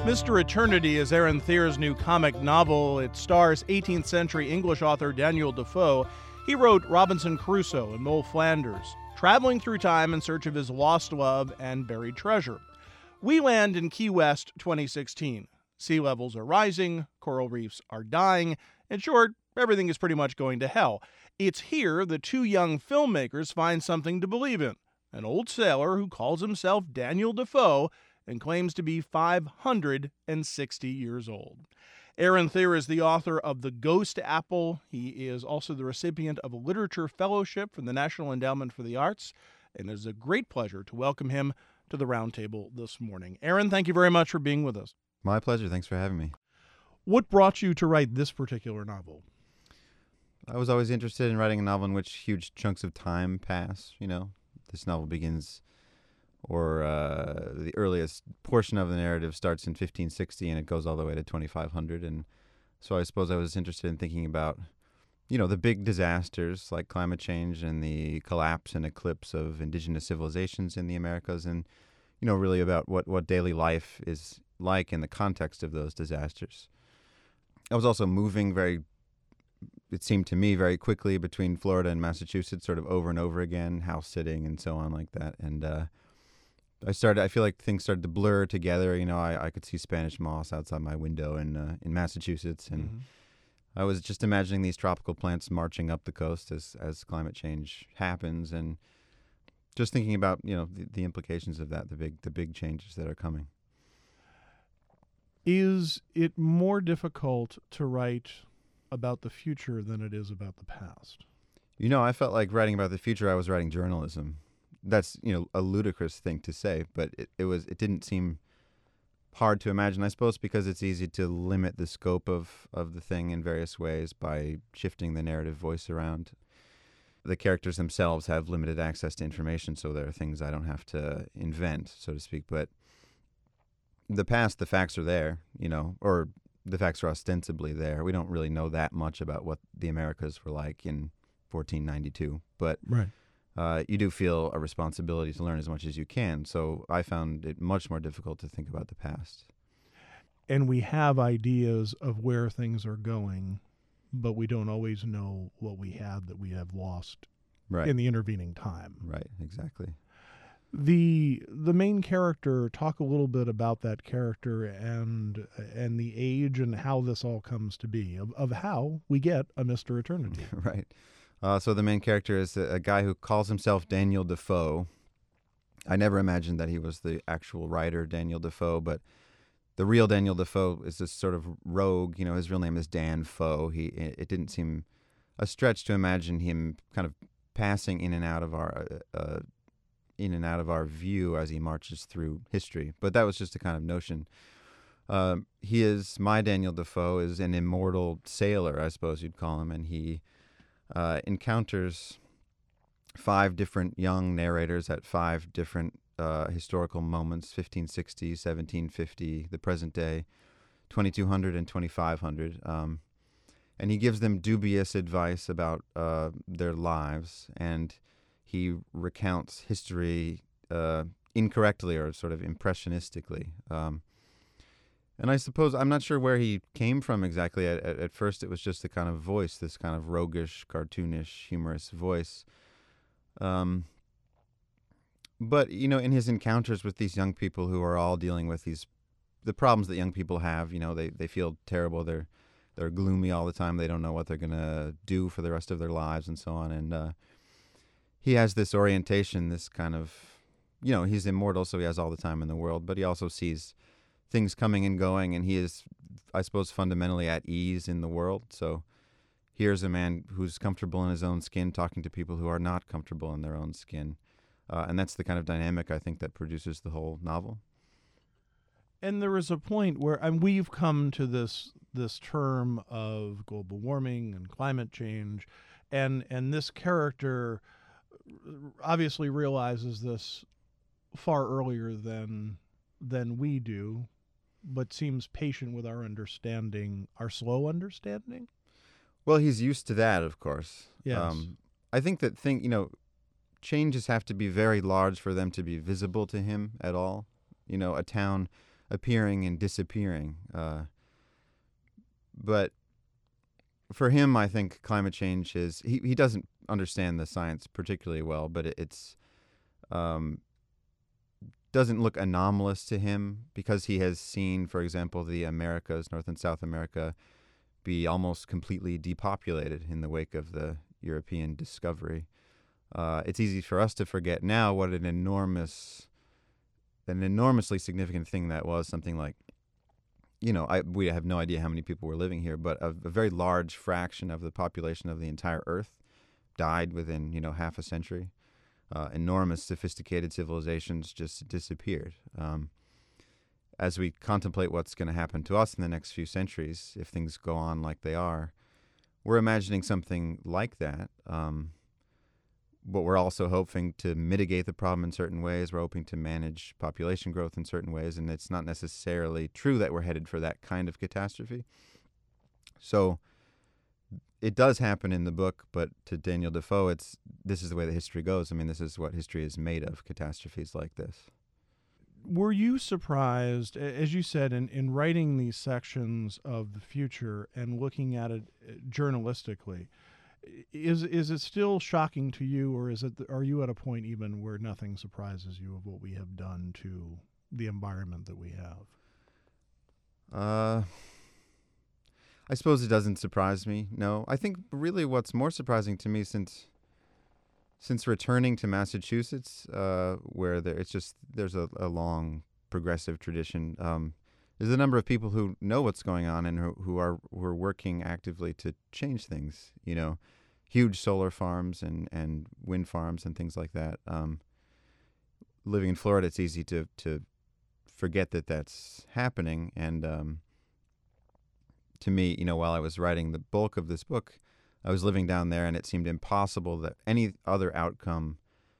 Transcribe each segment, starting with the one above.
Mr. Eternity is Aaron Thier's new comic novel. It stars 18th century English author Daniel Defoe. He wrote Robinson Crusoe and Noel Flanders, traveling through time in search of his lost love and buried treasure. We land in Key West 2016. Sea levels are rising, coral reefs are dying. In short, everything is pretty much going to hell. It's here the two young filmmakers find something to believe in. An old sailor who calls himself Daniel Defoe and claims to be 560 years old. Aaron Thier is the author of The Ghost Apple. He is also the recipient of a Literature Fellowship from the National Endowment for the Arts, and it is a great pleasure to welcome him to the roundtable this morning. Aaron, thank you very much for being with us. My pleasure. Thanks for having me. What brought you to write this particular novel? I was always interested in writing a novel in which huge chunks of time pass. This novel begins, or the earliest portion of the narrative starts in 1560 and it goes all the way to 2500. And so I suppose I was interested in thinking about, the big disasters like climate change and the collapse and eclipse of indigenous civilizations in the Americas, and, really about what daily life is like in the context of those disasters. I was also moving it seemed to me, very quickly between Florida and Massachusetts, sort of over and over again, house sitting and so on like that. And I feel like things started to blur together. I could see Spanish moss outside my window in Massachusetts, and I was just imagining these tropical plants marching up the coast as climate change happens, and just thinking about the implications of that, the big changes that are coming. Is it more difficult to write about the future than it is about the past? I felt like writing about the future, I was writing journalism. That's, a ludicrous thing to say, but it didn't seem hard to imagine, I suppose, because it's easy to limit the scope of the thing in various ways by shifting the narrative voice around. The characters themselves have limited access to information, so there are things I don't have to invent, so to speak. But the past, the facts are there, or the facts are ostensibly there. We don't really know that much about what the Americas were like in 1492, but right. You do feel a responsibility to learn as much as you can. So I found it much more difficult to think about the past. And we have ideas of where things are going, but we don't always know what we had that we have lost in the intervening time. Right, exactly. The main character, talk a little bit about that character and the age and how this all comes to be, of how we get a Mr. Eternity. Right. So the main character is a guy who calls himself Daniel Defoe. I never imagined that he was the actual writer, Daniel Defoe, but the real Daniel Defoe is this sort of rogue. His real name is Dan Foe. It didn't seem a stretch to imagine him kind of passing in and out of our view as he marches through history. But that was just a kind of notion. My Daniel Defoe is an immortal sailor, I suppose you'd call him, and he encounters 5 different young narrators at 5 different historical moments: 1560, 1750, the present day, 2200, and 2500. And he gives them dubious advice about their lives, and he recounts history incorrectly or sort of impressionistically. And I suppose, I'm not sure where he came from exactly. At first, it was just a kind of voice, this kind of roguish, cartoonish, humorous voice. But, in his encounters with these young people who are all dealing with the problems that young people have, they feel terrible. They're gloomy all the time. They don't know what they're going to do for the rest of their lives and so on. And he has this orientation, this kind of, he's immortal, so he has all the time in the world, but he also sees things coming and going, and he is, I suppose, fundamentally at ease in the world. So here's a man who's comfortable in his own skin talking to people who are not comfortable in their own skin. And that's the kind of dynamic, I think, that produces the whole novel. And there is a point where, and we've come to this term of global warming and climate change, and this character obviously realizes this far earlier than we do, but seems patient with our understanding, our slow understanding. Well, he's used to that, of course. Yes. I think that changes have to be very large for them to be visible to him at all. A town appearing and disappearing. But for him, I think climate change is, he doesn't understand the science particularly well, but it's doesn't look anomalous to him because he has seen, for example, the Americas, North and South America, be almost completely depopulated in the wake of the European discovery. It's easy for us to forget now what an enormously significant thing that was. Something like, we have no idea how many people were living here, but a very large fraction of the population of the entire Earth died within, half a century. Enormous, sophisticated civilizations just disappeared. As we contemplate what's going to happen to us in the next few centuries, if things go on like they are, we're imagining something like that. But we're also hoping to mitigate the problem in certain ways. We're hoping to manage population growth in certain ways, and it's not necessarily true that we're headed for that kind of catastrophe. So it does happen in the book, but to Daniel Defoe, this is the way that history goes. I mean, this is what history is made of, catastrophes like this. Were you surprised, as you said, in writing these sections of the future and looking at it journalistically, is it still shocking to you, or are you at a point even where nothing surprises you of what we have done to the environment that we have? I suppose it doesn't surprise me. No, I think really what's more surprising to me since returning to Massachusetts, where there's a long progressive tradition, is the number of people who know what's going on and who are working actively to change things. Huge solar farms and wind farms and things like that. Living in Florida, it's easy to forget that that's happening. And to me, while I was writing the bulk of this book, I was living down there, and it seemed impossible that any outcome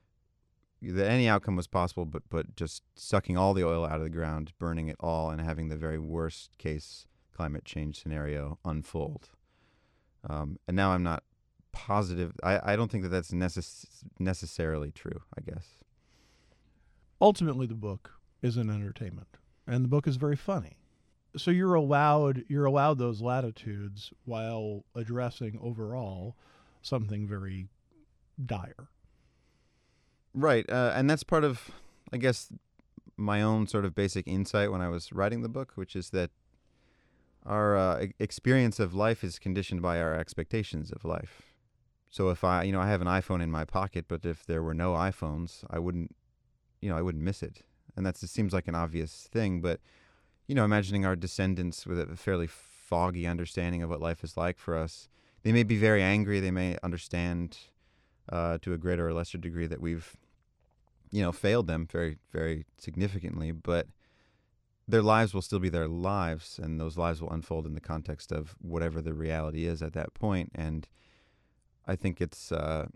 was possible, but just sucking all the oil out of the ground, burning it all, and having the very worst case climate change scenario unfold. And now I'm not positive. I don't think that that's necessarily true, I guess. Ultimately, the book is an entertainment, and the book is very funny. So you're allowed those latitudes while addressing overall something very dire. Right, and that's part of, I guess, my own sort of basic insight when I was writing the book, which is that our experience of life is conditioned by our expectations of life. So if I have an iPhone in my pocket, but if there were no iPhones, I wouldn't miss it. And it seems like an obvious thing, but imagining our descendants with a fairly foggy understanding of what life is like for us, they may be very angry. They may understand to a greater or lesser degree that we've, failed them very, very significantly, but their lives will still be their lives, and those lives will unfold in the context of whatever the reality is at that point. And I think it's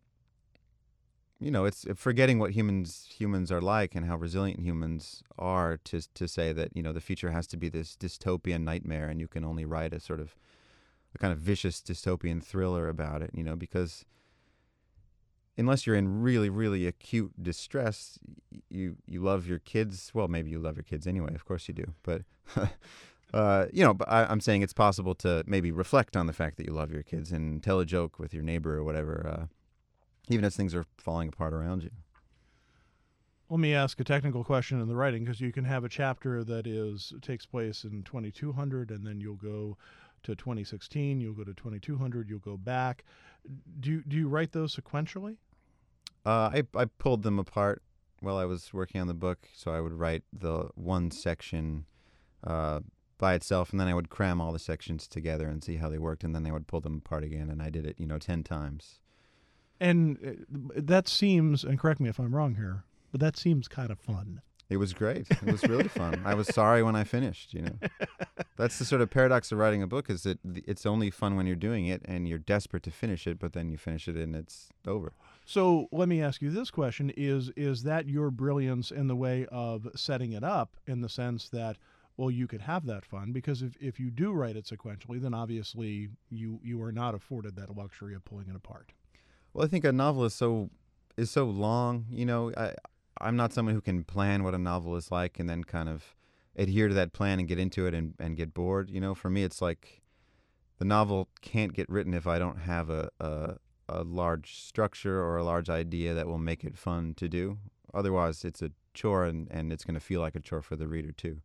it's forgetting what humans are like and how resilient humans are to say that, the future has to be this dystopian nightmare, and you can only write a kind of vicious dystopian thriller about it, because unless you're in really, really acute distress, you love your kids. Well, maybe you love your kids anyway. Of course you do. But, but I'm saying it's possible to maybe reflect on the fact that you love your kids and tell a joke with your neighbor or whatever, even as things are falling apart around you. Let me ask a technical question in the writing, because you can have a chapter that takes place in 2200, and then you'll go to 2016, you'll go to 2200, you'll go back. Do you write those sequentially? I pulled them apart while I was working on the book, so I would write the one section by itself, and then I would cram all the sections together and see how they worked, and then I would pull them apart again, and I did it, 10 times. And that seems, and correct me if I'm wrong here, but that seems kind of fun. It was great. It was really fun. I was sorry when I finished, That's the sort of paradox of writing a book, is that it's only fun when you're doing it and you're desperate to finish it, but then you finish it and it's over. So let me ask you this question. Is that your brilliance in the way of setting it up, in the sense that, well, you could have that fun? Because if you do write it sequentially, then obviously you are not afforded that luxury of pulling it apart. Well, I think a novel is so long. I'm not someone who can plan what a novel is like and then kind of adhere to that plan and get into it and get bored. For me, it's like the novel can't get written if I don't have a large structure or a large idea that will make it fun to do. Otherwise, it's a chore, and it's going to feel like a chore for the reader too.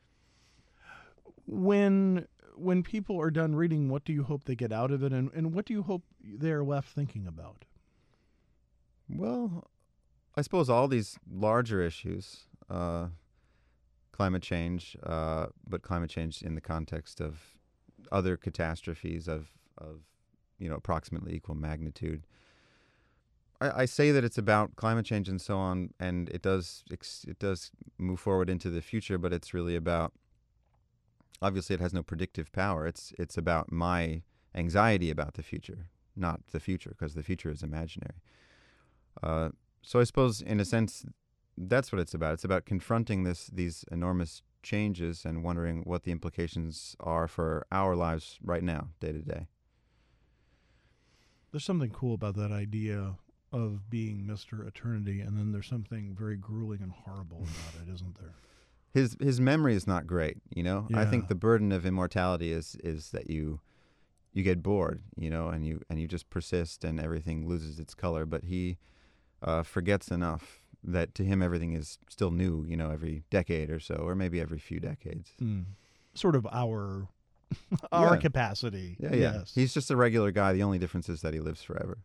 When people are done reading, what do you hope they get out of it, and what do you hope they're left thinking about? Well, I suppose all these larger issues, climate change, but climate change in the context of other catastrophes of approximately equal magnitude. I say that it's about climate change and so on, and it does move forward into the future, but it's really about, obviously it has no predictive power. It's about my anxiety about the future, not the future, because the future is imaginary. So I suppose, in a sense, that's what it's about. It's about confronting these enormous changes and wondering what the implications are for our lives right now, day to day. There's something cool about that idea of being Mr. Eternity, and then there's something very grueling and horrible about it, isn't there? His memory is not great, Yeah. I think the burden of immortality is that you get bored, and you just persist and everything loses its color. But he forgets enough that to him everything is still new, every decade or so, or maybe every few decades. Sort of our Yeah. capacity. Yeah. Yes. He's just a regular guy. The only difference is that he lives forever.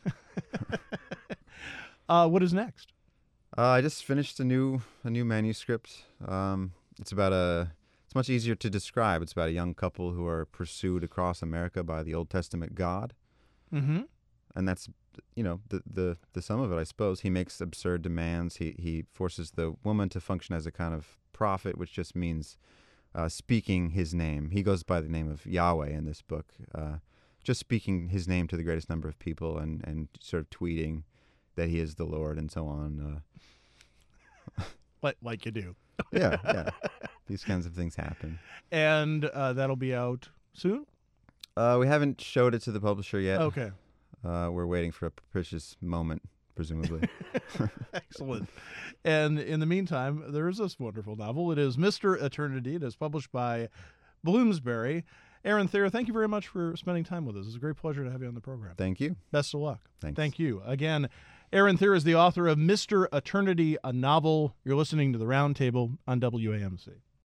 What is next? I just finished a new manuscript. It's much easier to describe. It's about a young couple who are pursued across America by the Old Testament God. Mm-hmm. And that's, the sum of it, I suppose. He makes absurd demands. He forces the woman to function as a kind of prophet, which just means speaking his name. He goes by the name of Yahweh in this book, just speaking his name to the greatest number of people and sort of tweeting that he is the Lord and so on. Like you do. Yeah. These kinds of things happen. And that'll be out soon? We haven't showed it to the publisher yet. Okay. We're waiting for a propitious moment, presumably. Excellent. And in the meantime, there is this wonderful novel. It is Mr. Eternity. It is published by Bloomsbury. Aaron Thayer, thank you very much for spending time with us. It's a great pleasure to have you on the program. Thank you. Best of luck. Thanks. Thank you. Again, Aaron Thayer is the author of Mr. Eternity, a novel. You're listening to The Roundtable on WAMC.